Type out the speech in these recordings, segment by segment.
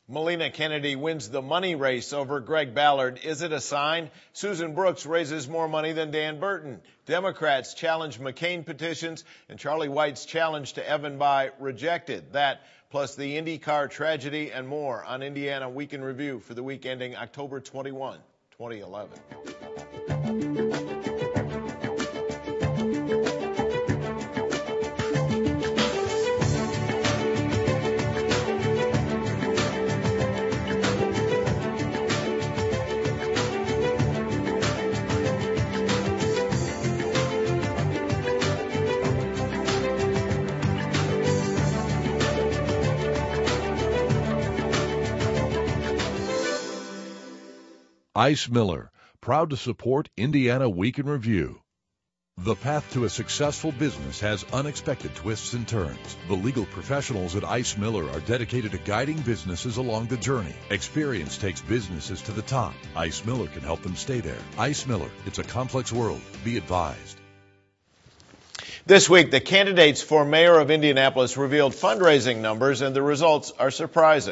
Melina Kennedy wins the money race over Greg Ballard. Is it a sign? Susan Brooks raises more money than Dan Burton. Democrats challenge McCain petitions, and Charlie White's challenge to Evan Bayh rejected. That, plus the IndyCar tragedy and more on Indiana Week in Review for the week ending October 21, 2011. Ice Miller, proud to support Indiana Week in Review. The path to a successful business has unexpected twists and turns. The legal professionals at Ice Miller are dedicated to guiding businesses along the journey. Experience takes businesses to the top. Ice Miller can help them stay there. Ice Miller, it's a complex world. Be advised. This week, the candidates for mayor of Indianapolis revealed fundraising numbers, and the results are surprising.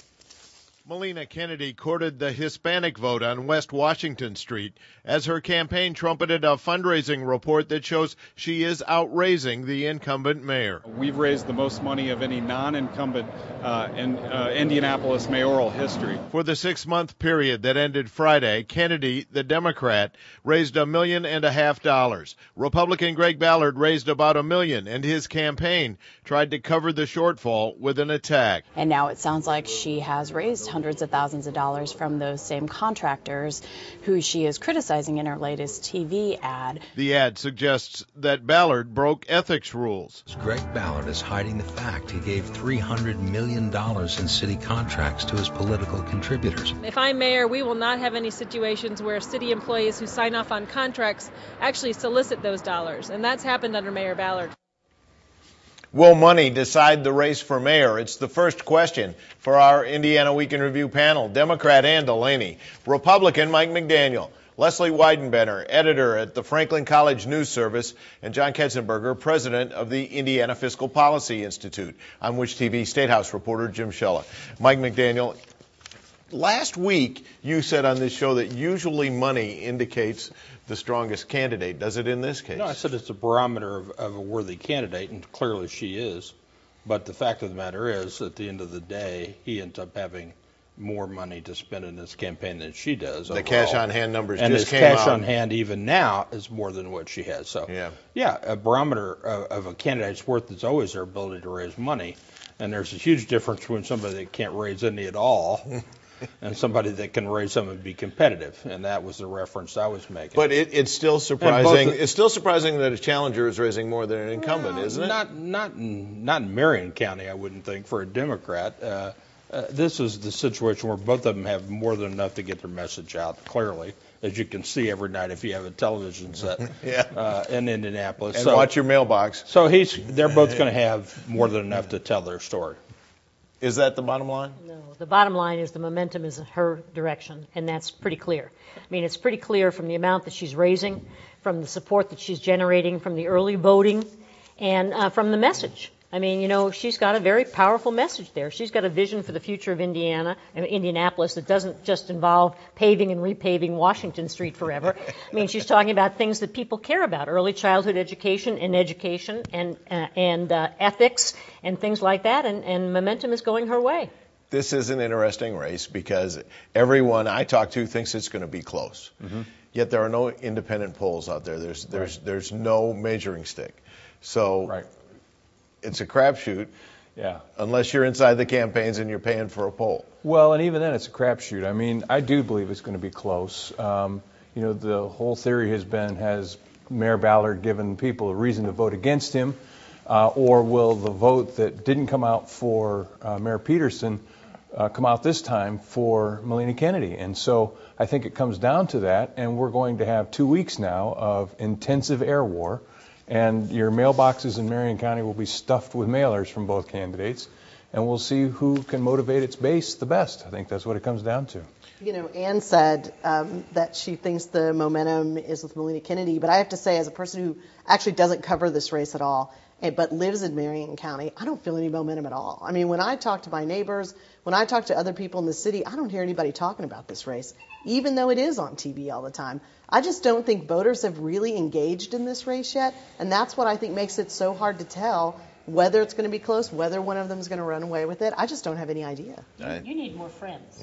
Melina Kennedy courted the Hispanic vote on West Washington Street as her campaign trumpeted a fundraising report that shows she is outraising the incumbent mayor. We've raised the most money of any non-incumbent in Indianapolis mayoral history. For the 6-month period that ended Friday, Kennedy, the Democrat, raised $1.5 million. Republican Greg Ballard raised about $1 million, and his campaign tried to cover the shortfall with an attack. And now it sounds like she has raised hundreds of thousands of dollars from those same contractors who she is criticizing in her latest TV ad. The ad suggests that Ballard broke ethics rules. Greg Ballard is hiding the fact he gave $300 million in city contracts to his political contributors. If I'm mayor, we will not have any situations where city employees who sign off on contracts actually solicit those dollars, and that's happened under Mayor Ballard. Will money decide the race for mayor? It's the first question for our Indiana Week in Review panel, Democrat Ann Delaney, Republican Mike McDaniel, Leslie Weidenbender, editor at the Franklin College News Service, and John Ketzenberger, president of the Indiana Fiscal Policy Institute. I'm Wish TV State House reporter Jim Shella. Mike McDaniel, last week you said on this show that usually money indicates the strongest candidate. Does it in this case? No, I said it's a barometer of a worthy candidate, and clearly she is. But the fact of the matter is, at the end of the day, he ends up having more money to spend in his campaign than she does. The overall. cash on hand numbers and just came came out. And his cash out. on hand even now is more than what she has. So, yeah, a barometer of a candidate's worth is always their ability to raise money. And there's a huge difference between somebody that can't raise any at all and somebody that can raise some and be competitive, and that was the reference I was making. But it's still surprising. It's still surprising that a challenger is raising more than an incumbent, isn't it? Not in Marion County, I wouldn't think, for a Democrat. This is the situation where both of them have more than enough to get their message out, clearly, as you can see every night if you have a television set in Indianapolis. And watch your mailbox. So they're both going to have more than enough to tell their story. Is that the bottom line? No, the bottom line is the momentum is in her direction, and that's pretty clear. I mean, it's pretty clear from the amount that she's raising, from the support that she's generating, from the early voting, and from the message. I mean, you know, she's got a very powerful message there. She's got a vision for the future of Indianapolis that doesn't just involve paving and repaving Washington Street forever. I mean, she's talking about things that people care about, early childhood education and ethics and things like that, and momentum is going her way. This is an interesting race because everyone I talk to thinks it's going to be close. Mm-hmm. Yet there are no independent polls out there. There's no measuring stick. So it's a crapshoot. Yeah. Unless you're inside the campaigns and you're paying for a poll. Well, and even then it's a crapshoot. I mean, I do believe it's going to be close. You know, the whole theory has Mayor Ballard given people a reason to vote against him, or will the vote that didn't come out for Mayor Peterson come out this time for Melina Kennedy? And so I think it comes down to that, and we're going to have 2 weeks now of intensive air war. And your mailboxes in Marion County will be stuffed with mailers from both candidates. and we'll see who can motivate its base the best. I think that's what it comes down to. You know, Ann said that she thinks the momentum is with Melina Kennedy, but I have to say, as a person who actually doesn't cover this race at all, but lives in Marion County, I don't feel any momentum at all. I mean, when I talk to my neighbors, when I talk to other people in the city, I don't hear anybody talking about this race, even though it is on TV all the time. I just don't think voters have really engaged in this race yet, and that's what I think makes it so hard to tell whether it's going to be close, whether one of them is going to run away with it. I just don't have any idea. You need more friends.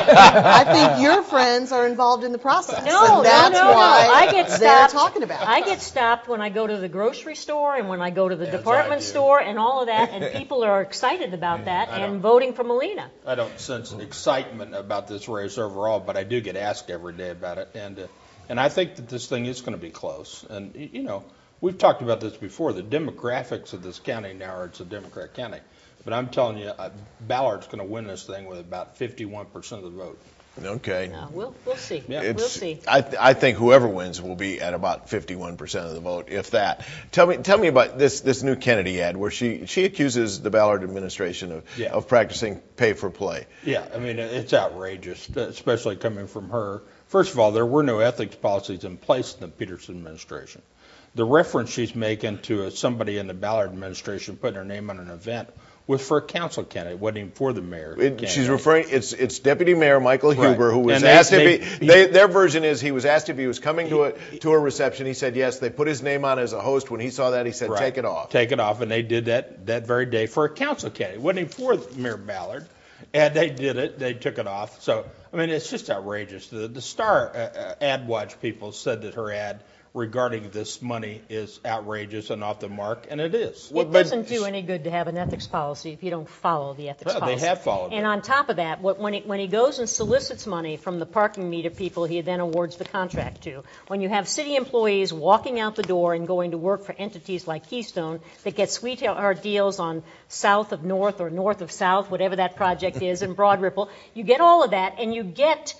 I think your friends are involved in the process. No, that's why I get stopped. They're talking about it. I get stopped when I go to the grocery store and when I go to the department store and all of that, and people are excited about that and voting for Melina. I don't sense excitement about this race overall, but I do get asked every day about it, and I think that this thing is going to be close. And, you know, we've talked about this before. The demographics of this county now are it's a Democrat county. But I'm telling you, Ballard's going to win this thing with about 51% of the vote. Okay. We'll see. Yeah. We'll see. I think whoever wins will be at about 51% of the vote, if that. Tell me about this new Kennedy ad where she accuses the Ballard administration of practicing pay for play. Yeah, I mean, it's outrageous, especially coming from her. First of all, there were no ethics policies in place in the Peterson administration. The reference she's making to somebody in the Ballard administration putting her name on an event was for a council candidate, wasn't even for the mayor. She's referring. It's Deputy Mayor Michael Huber, who was asked if their version is he was asked if he was coming to a reception. He said yes. They put his name on as a host. When he saw that, he said take it off. Take it off, and they did that very day for a council candidate. It wasn't even for Mayor Ballard, and they did it. They took it off. So I mean, it's just outrageous. The Star Ad Watch people said that her ad regarding this money is outrageous and off the mark, and it is. It doesn't do any good to have an ethics policy if you don't follow the ethics policy. They have followed it. And on top of that, when he goes and solicits money from the parking meter people he then awards the contract to, when you have city employees walking out the door and going to work for entities like Keystone that get sweetheart deals on south of north or north of south, whatever that project is, in Broad Ripple, you get all of that, and you get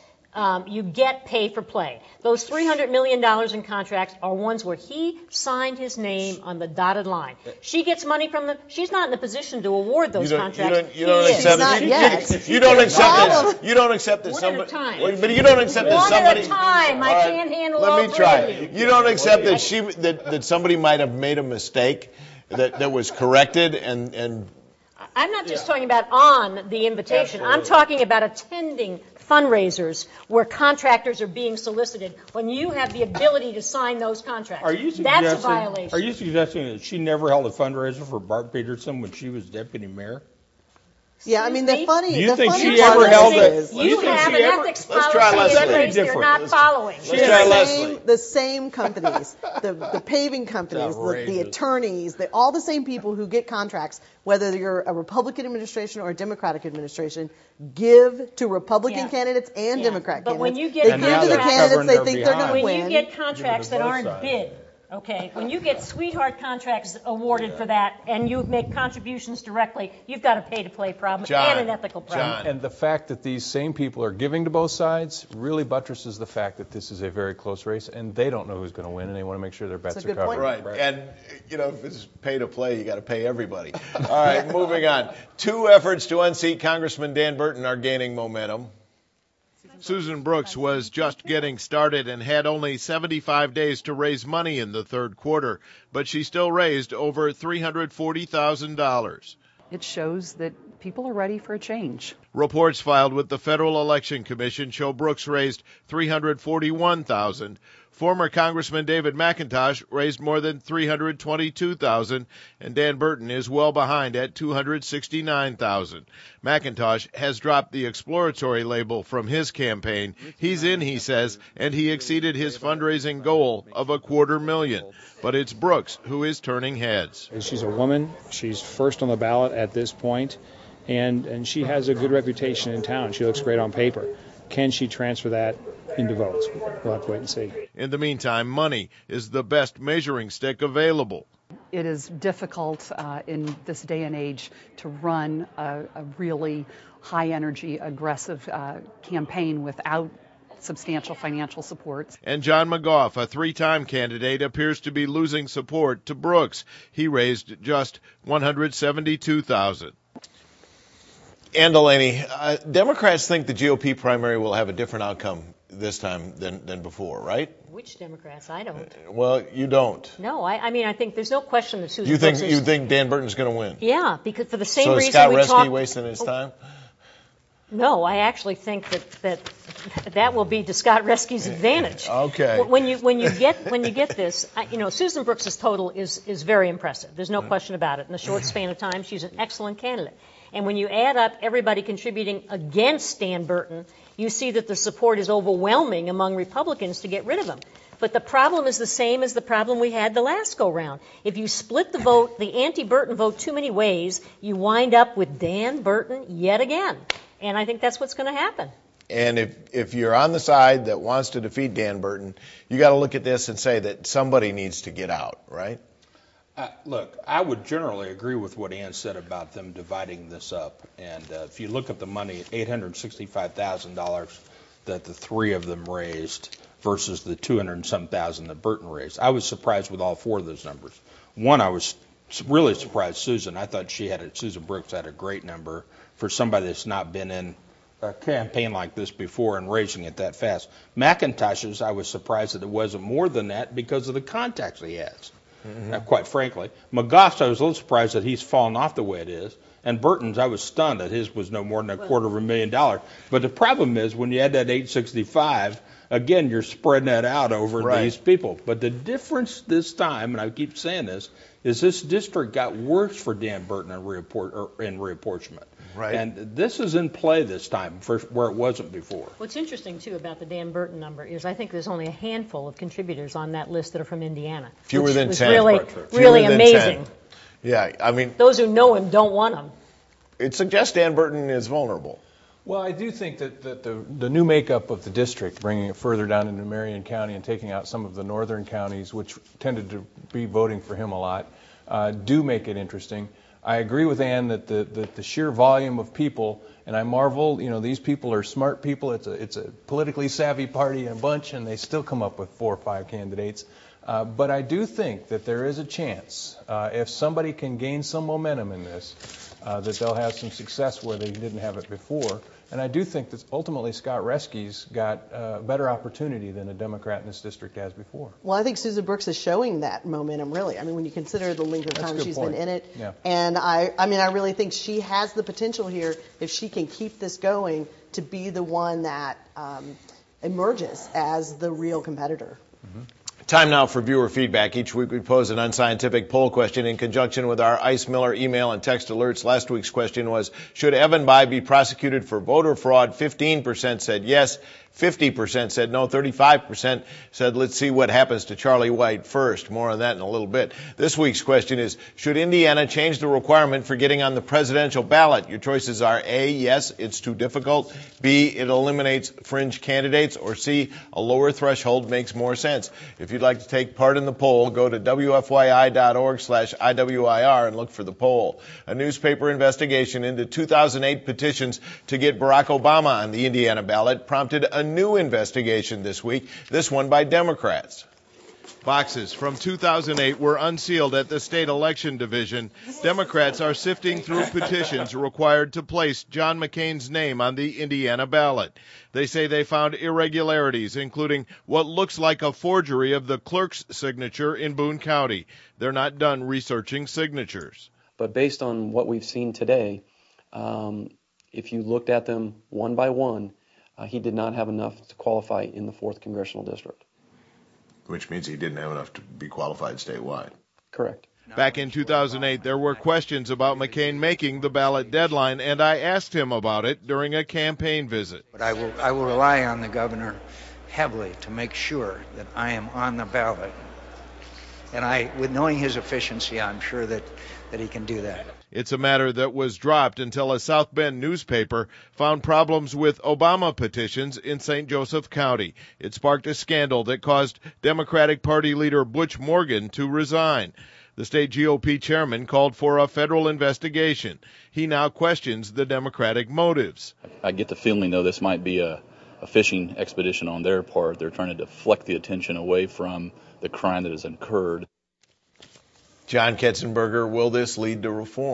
pay for play. Those $300 million in contracts are ones where he signed his name on the dotted line. She gets money from them. She's not in a position to award those contracts. You don't accept it. You don't accept that somebody. But you don't accept that somebody. One at a time. I can't handle all three. Let me try. You don't accept that somebody might have made a mistake that was corrected and. I'm not just talking about on the invitation. Absolutely. I'm talking about attending fundraisers where contractors are being solicited. When you have the ability to sign those contracts, that's a violation. Are you suggesting that she never held a fundraiser for Bart Peterson when she was deputy mayor? Yeah, I mean, the funny. Do you think she ever held it? You have an ethics policy in place you're not following. The same companies, the paving companies, the attorneys, all the same people who get contracts, whether you're a Republican administration or a Democratic administration, give to Republican candidates and Democrat candidates. When you get they give to the candidates they think they're going to win. When you get contracts that aren't bid. Okay, when you get sweetheart contracts awarded for that and you make contributions directly, you've got a pay-to-play problem and an ethical problem. And the fact that these same people are giving to both sides really buttresses the fact that this is a very close race and they don't know who's going to win and they want to make sure their bets are covered. Right. And, you know, if it's pay-to-play, you got to pay everybody. All right, moving on. 2 efforts to unseat Congressman Dan Burton are gaining momentum. Susan Brooks was just getting started and had only 75 days to raise money in the third quarter, but she still raised over $340,000. It shows that people are ready for a change. Reports filed with the Federal Election Commission show Brooks raised $341,000. Former Congressman David McIntosh raised more than $322,000, and Dan Burton is well behind at $269,000. McIntosh has dropped the exploratory label from his campaign. He's in, he says, and he exceeded his fundraising goal of $250,000. But it's Brooks who is turning heads. She's a woman. She's first on the ballot at this point, and she has a good reputation in town. She looks great on paper. Can she transfer that into votes? We'll have to wait and see. In the meantime, money is the best measuring stick available. It is difficult in this day and age to run a really high-energy, aggressive campaign without substantial financial support. And John McGough, a 3-time candidate, appears to be losing support to Brooks. He raised just $172,000. Ann Delaney, Democrats think the GOP primary will have a different outcome this time than before, right? Which Democrats? I don't. Well, you don't. No, I mean, I think there's no question that Susan You Brooks think Dan Burton's going to win? Yeah, because for the same reason. reason So we is Scott Reske talk. wasting his time? No, I actually think that will be to Scott Reske's advantage. Okay. When you get this, Susan Brooks' total is very impressive. There's no question about it. In a short span of time, she's an excellent candidate. And when you add up everybody contributing against Dan Burton, you see that the support is overwhelming among Republicans to get rid of him. But the problem is the same as the problem we had the last go-round. If you split the vote, the anti-Burton vote, too many ways, you wind up with Dan Burton yet again. And I think that's what's going to happen. And if you're on the side that wants to defeat Dan Burton, you got to look at this and say that somebody needs to get out, right? Look, I would generally agree with what Ann said about them dividing this up. And if you look at the money, $865,000 that the three of them raised versus the $200 and some thousand that Burton raised, I was surprised with all four of those numbers. One, I was really surprised Susan. I thought Susan Brooks had a great number for somebody that's not been in a campaign like this before and raising it that fast. McIntosh's, I was surprised that it wasn't more than that because of the contacts he has. Quite frankly. McGough's, I was a little surprised that he's fallen off the way it is. And Burton's, I was stunned that his was no more than $250,000. But the problem is when you add that 865, again, you're spreading that out over these people. But the difference this time, and I keep saying this, is this district got worse for Dan Burton in reapportionment. Right. And this is in play this time where it wasn't before. What's interesting, too, about the Dan Burton number is I think there's only a handful of contributors on that list that are from Indiana. Fewer than 10. Really amazing. 10. Yeah, I mean, those who know him don't want him. It suggests Dan Burton is vulnerable. Well, I do think that the new makeup of the district, bringing it further down into Marion County and taking out some of the northern counties, which tended to be voting for him a lot, do make it interesting. I agree with Ann that the sheer volume of people, and I marvel, these people are smart people. It's a politically savvy party in a bunch, and they still come up with 4 or 5 candidates. But I do think that there is a chance, if somebody can gain some momentum in this, that they'll have some success where they didn't have it before. And I do think that ultimately Scott Reske's got a better opportunity than a Democrat in this district has before. Well, I think Susan Brooks is showing that momentum, really. I mean, when you consider the length of time she's been in it. Yeah. And I really think she has the potential here, if she can keep this going, to be the one that emerges as the real competitor. Mm-hmm. Time now for viewer feedback. Each week we pose an unscientific poll question in conjunction with our Ice Miller email and text alerts. Last week's question was, should Evan Bayh be prosecuted for voter fraud? 15% said yes, 50% said no, 35% said let's see what happens to Charlie White first. More on that in a little bit. This week's question is, should Indiana change the requirement for getting on the presidential ballot? Your choices are A, yes, it's too difficult, B, it eliminates fringe candidates, or C, a lower threshold makes more sense. If you'd like to take part in the poll, go to WFYI.org/IWIR and look for the poll. A newspaper investigation into 2008 petitions to get Barack Obama on the Indiana ballot prompted a new investigation this week, this one by Democrats. Boxes from 2008 were unsealed at the state election division. Democrats are sifting through petitions required to place John McCain's name on the Indiana ballot. They say they found irregularities, including what looks like a forgery of the clerk's signature in Boone County. They're not done researching signatures. But based on what we've seen today, if you looked at them one by one, he did not have enough to qualify in the 4th Congressional District. Which means he didn't have enough to be qualified statewide. Correct. Back in 2008, there were questions about McCain making the ballot deadline, and I asked him about it during a campaign visit. But I will rely on the governor heavily to make sure that I am on the ballot. And with knowing his efficiency, I'm sure that he can do that. It's a matter that was dropped until a South Bend newspaper found problems with Obama petitions in St. Joseph County. It sparked a scandal that caused Democratic Party leader Butch Morgan to resign. The state GOP chairman called for a federal investigation. He now questions the Democratic motives. I get the feeling, though, this might be a fishing expedition on their part. They're trying to deflect the attention away from the crime that has occurred. John Ketzenberger, will this lead to reform?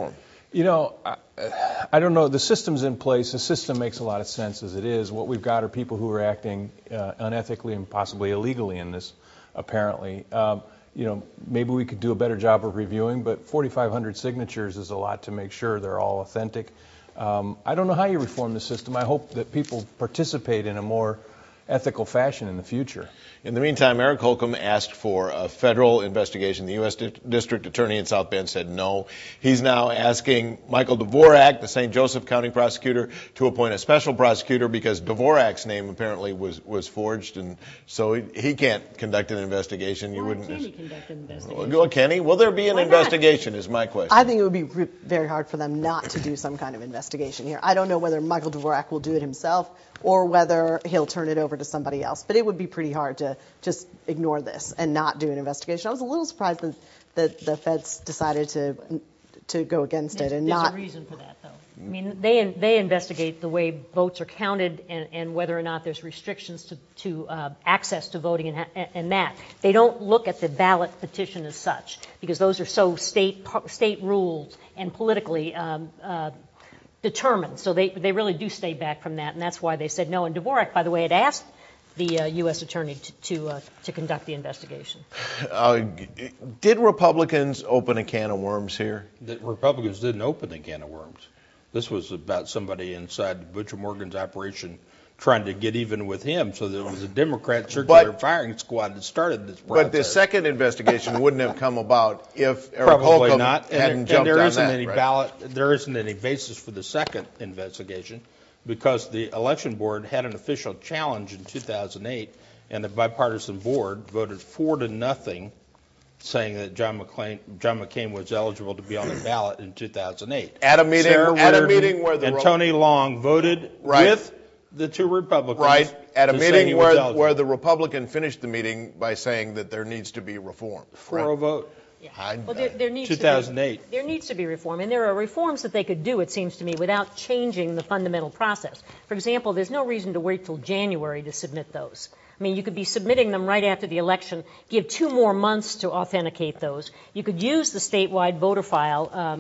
You know, I don't know. The system's in place. The system makes a lot of sense as it is. What we've got are people who are acting unethically and possibly illegally in this, apparently. Maybe we could do a better job of reviewing, but 4,500 signatures is a lot to make sure they're all authentic. I don't know how you reform the system. I hope that people participate in a more ethical fashion in the future. In the meantime, Eric Holcomb asked for a federal investigation. The U.S. District Attorney in South Bend said no. He's now asking Michael Dvorak, the St. Joseph County prosecutor, to appoint a special prosecutor because Dvorak's name apparently was forged, and so he can't conduct an investigation. Why can't he conduct an investigation? Well, can he? Will there be an investigation is my question. I think it would be very hard for them not to do some kind of investigation here. I don't know whether Michael Dvorak will do it himself or whether he'll turn it over to somebody else. But it would be pretty hard to just ignore this and not do an investigation. I was a little surprised that the feds decided to go against it and not. There's a reason for that, though. I mean, they investigate the way votes are counted and whether or not there's restrictions to access to voting and that. They don't look at the ballot petition as such because those are so state rules and politically determined. So they really do stay back from that, and that's why they said no. And Dvorak, by the way, had asked the U.S. Attorney to conduct the investigation. Did Republicans open a can of worms here? The Republicans didn't open a can of worms. This was about somebody inside Butcher Morgan's operation trying to get even with him, so there was a Democrat circular firing squad that started this process. But the second investigation wouldn't have come about if Eric Holcomb hadn't jumped on that. There isn't any basis for the second investigation because the election board had an official challenge in 2008, and the bipartisan board voted 4-0, saying that John McCain was eligible to be on the ballot in 2008. At a meeting where and Tony Long voted with the two Republicans. Right, at a meeting where the Republican finished the meeting by saying that there needs to be reform. 4-0 vote. Yeah. Well, there needs 2008. There needs to be reform, and there are reforms that they could do, it seems to me, without changing the fundamental process. For example, there's no reason to wait till January to submit those. I mean, you could be submitting them right after the election, give 2 more months to authenticate those. You could use the statewide voter file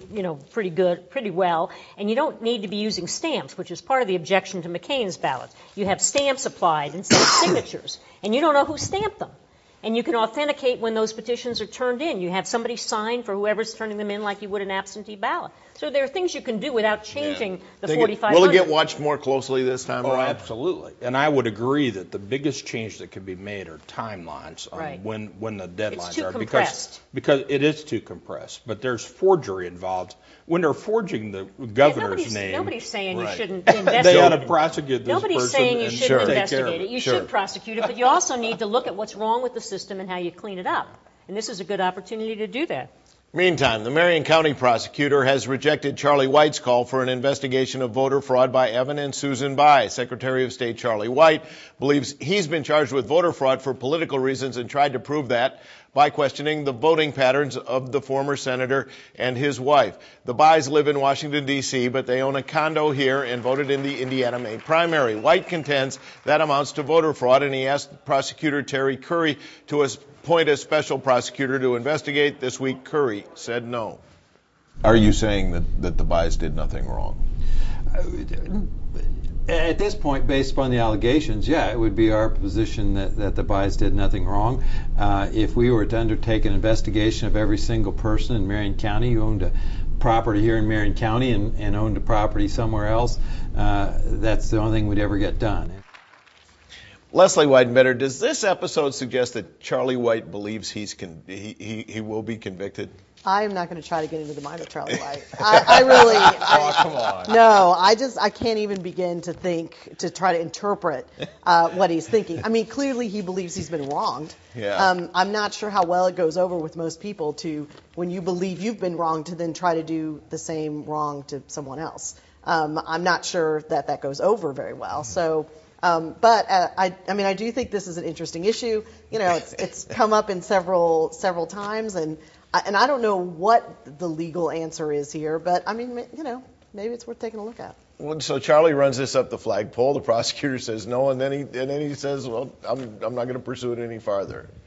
pretty well, and you don't need to be using stamps, which is part of the objection to McCain's ballot. You have stamps applied instead of signatures, and you don't know who stamped them. And you can authenticate when those petitions are turned in. You have somebody sign for whoever's turning them in like you would an absentee ballot. So there are things you can do without changing the 4,500. Will it get watched more closely this time around? Oh, absolutely. And I would agree that the biggest change that can be made are timelines on when the deadlines it's too are. Compressed. Because it is too compressed. But there's forgery involved. When they're forging the governor's name. Nobody's saying you shouldn't investigate they ought to prosecute this Nobody's person saying you and shouldn't take investigate care of it. You should prosecute it, but you also need to look at what's wrong with the system and how you clean it up. And this is a good opportunity to do that. Meantime, the Marion County prosecutor has rejected Charlie White's call for an investigation of voter fraud by Evan and Susan Bai. Secretary of State Charlie White believes he's been charged with voter fraud for political reasons and tried to prove that by questioning the voting patterns of the former senator and his wife. The Bais live in Washington, D.C., but they own a condo here and voted in the Indiana May primary. White contends that amounts to voter fraud, and he asked prosecutor Terry Curry to appoint a special prosecutor to investigate. This week, Curry said no. Are you saying that the Bais did nothing wrong? At this point, based upon the allegations, yeah, it would be our position that the Bais did nothing wrong. If we were to undertake an investigation of every single person in Marion County who owned a property here in Marion County and owned a property somewhere else, that's the only thing we'd ever get done. Leslie Weidenbetter, does this episode suggest that Charlie White believes he will be convicted? I'm not going to try to get into the mind of Charlie White. Come on. No, I can't even begin to try to interpret what he's thinking. I mean, clearly he believes he's been wronged. Yeah. I'm not sure how well it goes over with most people when you believe you've been wronged, to then try to do the same wrong to someone else. I'm not sure that goes over very well. So. But I do think this is an interesting issue. You know, it's come up in several times, and I don't know what the legal answer is here. But I mean, you know, maybe it's worth taking a look at. Well, so Charlie runs this up the flagpole. The prosecutor says no, and then he says, well, I'm not going to pursue it any farther.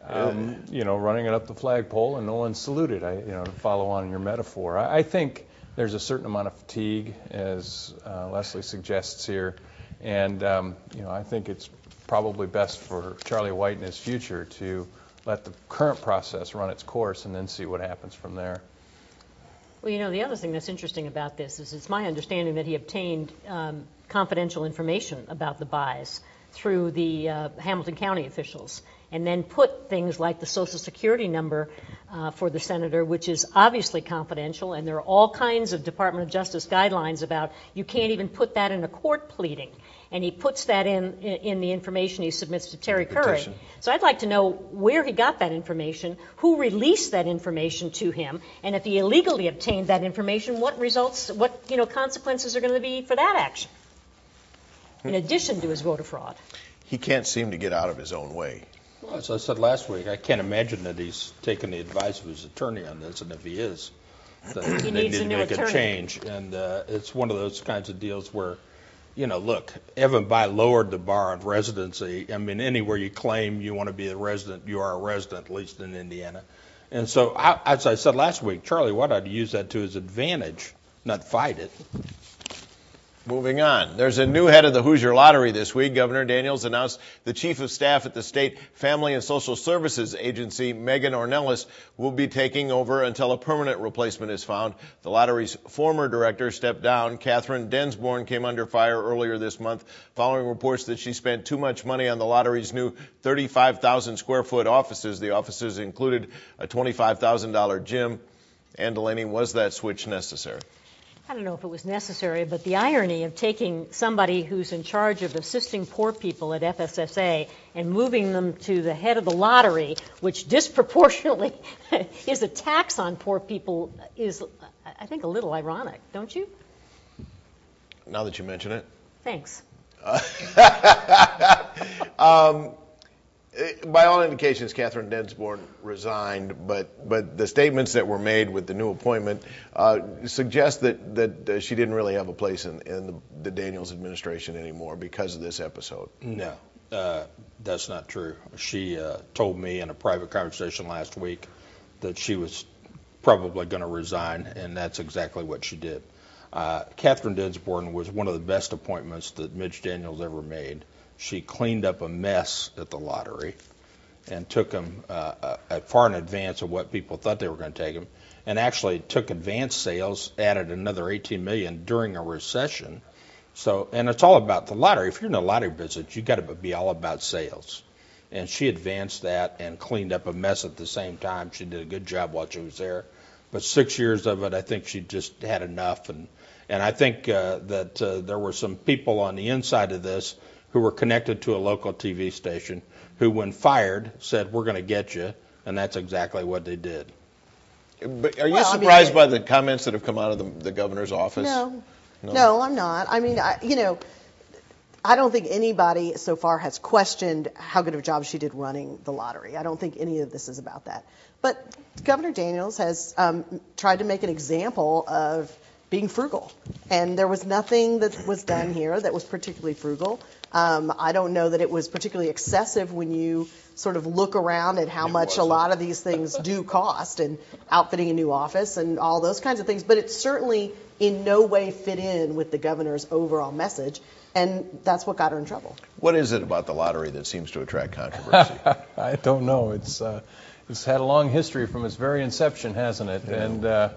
running it up the flagpole and no one saluted. To follow on your metaphor, I think there's a certain amount of fatigue, as Leslie suggests here, and I think it's probably best for Charlie White in his future to let the current process run its course and then see what happens from there. Well, the other thing that's interesting about this is it's my understanding that he obtained confidential information about the buys through the Hamilton County officials, and then put things like the Social Security number for the senator, which is obviously confidential, and there are all kinds of Department of Justice guidelines about you can't even put that in a court pleading. And he puts that in the information he submits to Terry Curry. So I'd like to know where he got that information, who released that information to him, and if he illegally obtained that information, what consequences are going to be for that action, in addition to his voter fraud. He can't seem to get out of his own way. Well, as I said last week, I can't imagine that he's taken the advice of his attorney on this, and if he is, then they need to make a change. And it's one of those kinds of deals where, look, Evan Bayh lowered the bar on residency. I mean, anywhere you claim you want to be a resident, you are a resident, at least in Indiana. And so, as I said last week, Charlie White ought to use that to his advantage, not fight it. Moving on. There's a new head of the Hoosier Lottery this week. Governor Daniels announced the chief of staff at the State Family and Social Services Agency, Megan Ornelas, will be taking over until a permanent replacement is found. The lottery's former director stepped down. Catherine Densborn came under fire earlier this month following reports that she spent too much money on the lottery's new 35,000 square foot offices. The offices included a $25,000 gym. Ann Delaney, was that switch necessary? I don't know if it was necessary, but the irony of taking somebody who's in charge of assisting poor people at FSSA and moving them to the head of the lottery, which disproportionately is a tax on poor people, is, I think, a little ironic, don't you? Now that you mention it. Thanks. By all indications, Catherine Densborn resigned, but the statements that were made with the new appointment suggest that she didn't really have a place in the Daniels administration anymore because of this episode. No, that's not true. She told me in a private conversation last week that she was probably going to resign, and that's exactly what she did. Catherine Densborn was one of the best appointments that Mitch Daniels ever made. She cleaned up a mess at the lottery and took them far in advance of what people thought they were going to take them, and actually took advance sales, added another $18 million during a recession. So, and it's all about the lottery. If you're in the lottery business, you got to be all about sales. And she advanced that and cleaned up a mess at the same time. She did a good job while she was there. But 6 years of it, I think she just had enough. And I think that there were some people on the inside of this who were connected to a local TV station who, when fired, said, "We're going to get you," and that's exactly what they did. But are you surprised by the comments that have come out of the governor's office? No, I'm not. I mean, I don't think anybody so far has questioned how good of a job she did running the lottery. I don't think any of this is about that. But Governor Daniels has tried to make an example of being frugal. And there was nothing that was done here that was particularly frugal. I don't know that it was particularly excessive when you sort of look around at how much a lot of these things do cost, and outfitting a new office and all those kinds of things. But it certainly in no way fit in with the governor's overall message, and that's what got her in trouble. What is it about the lottery that seems to attract controversy? I don't know. It's had a long history from its very inception, hasn't it? Yeah.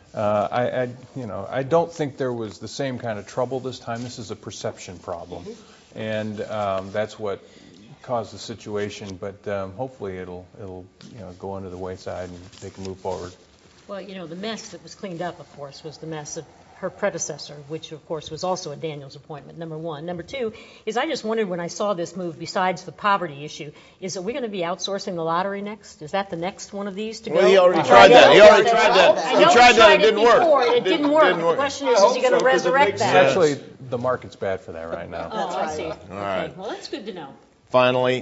And I don't think there was the same kind of trouble this time. This is a perception problem, and that's what caused the situation. But hopefully it'll go under the wayside and they can move forward. Well, the mess that was cleaned up, of course, was the mess of her predecessor, which, of course, was also a Daniels appointment, number one. Number two is I just wondered when I saw this move, besides the poverty issue, is that we're going to be outsourcing the lottery next? Is that the next one of these to go? Well, he already tried that. He tried that. It didn't work. It didn't work. The question is he going to resurrect that? Actually, the market's bad for that right now. Oh, I see. All right. Well, that's good to know. Finally,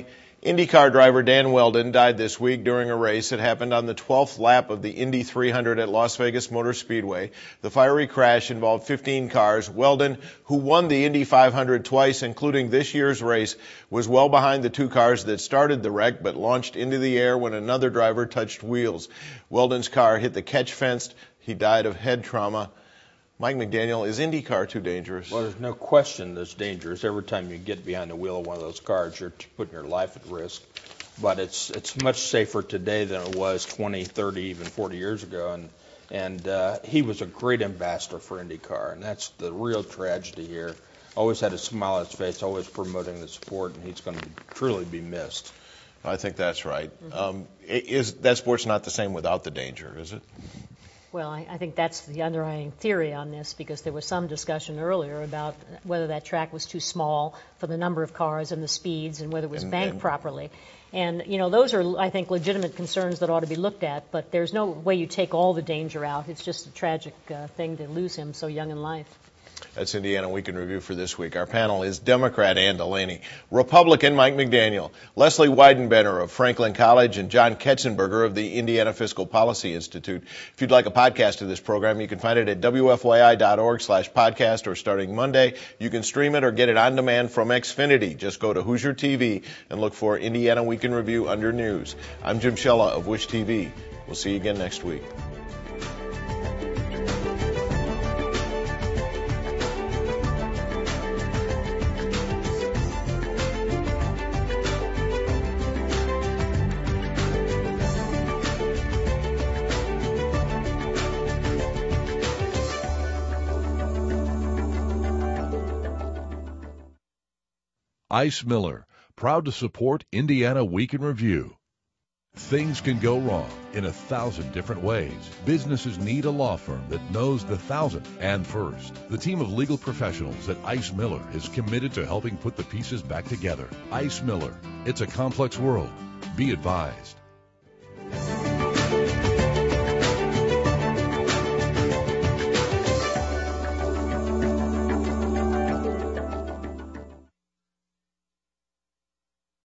IndyCar driver Dan Wheldon died this week during a race that happened on the 12th lap of the Indy 300 at Las Vegas Motor Speedway. The fiery crash involved 15 cars. Wheldon, who won the Indy 500 twice, including this year's race, was well behind the two cars that started the wreck but launched into the air when another driver touched wheels. Wheldon's car hit the catch fence. He died of head trauma. Mike McDaniel, is IndyCar too dangerous? Well, there's no question that's dangerous. Every time you get behind the wheel of one of those cars, you're putting your life at risk. But it's much safer today than it was 20, 30, even 40 years ago. And he was a great ambassador for IndyCar, and that's the real tragedy here. Always had a smile on his face, always promoting the sport, and he's going to truly be missed. I think that's right. That sport's not the same without the danger, is it? Well, I think that's the underlying theory on this, because there was some discussion earlier about whether that track was too small for the number of cars and the speeds and whether it was banked properly. And, you know, those are, I think, legitimate concerns that ought to be looked at, but there's no way you take all the danger out. It's just a tragic thing to lose him so young in life. That's Indiana Week in Review for this week. Our panel is Democrat Ann Delaney, Republican Mike McDaniel, Leslie Weidenbender of Franklin College, and John Ketzenberger of the Indiana Fiscal Policy Institute. If you'd like a podcast of this program, you can find it at wfyi.org/podcast, or starting Monday, you can stream it or get it on demand from Xfinity. Just go to Hoosier TV and look for Indiana Week in Review under News. I'm Jim Shella of Wish TV. We'll see you again next week. Ice Miller, proud to support Indiana Week in Review. Things can go wrong in 1,000 different ways. Businesses need a law firm that knows the 1,000 and first. The team of legal professionals at Ice Miller is committed to helping put the pieces back together. Ice Miller, it's a complex world. Be advised.